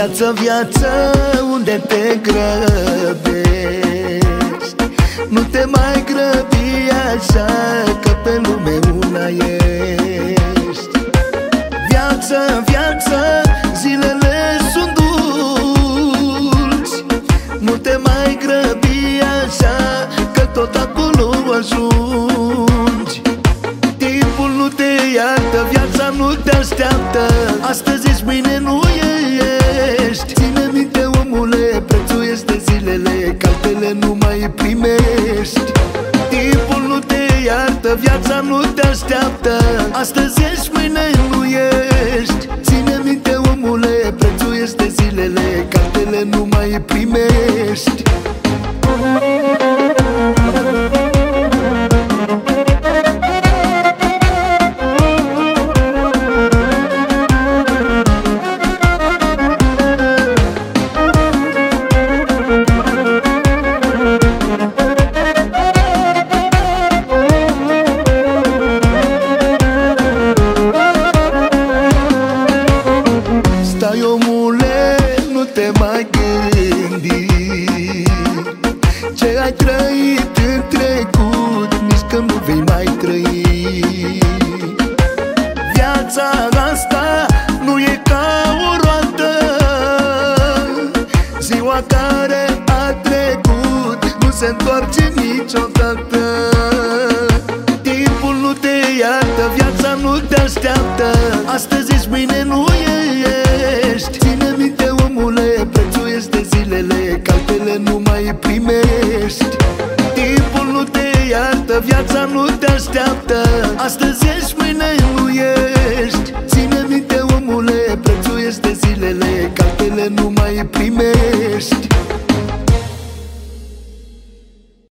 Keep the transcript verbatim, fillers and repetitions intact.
Viață, viață, unde te grăbești? Nu te mai grăbi așa, că pe lume una ești. Viață, viață, zilele sunt dulci. Nu te mai grăbi așa, că tot acolo ajungi. Timpul nu te iartă, viața nu te așteaptă. Astăzi ești, mâine nu ești. Ține minte, omule, prețul este zilele, că altele nu mai primești. Timpul nu te iartă, viața nu te așteaptă. Astăzi ești, mâine nu ești. Ține minte, omule, prețul este zilele, că altele nu mai primești. Stai, omule, nu te mai gândi ce ai trăit în trecut, nici că nu vei mai trăi. Viața asta nu e ca o roată, ziua care a trecut nu se întoarce niciodată. Timpul nu te iartă, viața nu te așteaptă. Astăzi ești, mâine nu ești. Ține minte, omule, prețul este zilele, că altele nu mai primești. Timpul nu te iartă, viața nu te așteaptă. Astăzi ești, mâine nu ești. Ține minte, omule, prețul este zilele, că altele nu mai primești.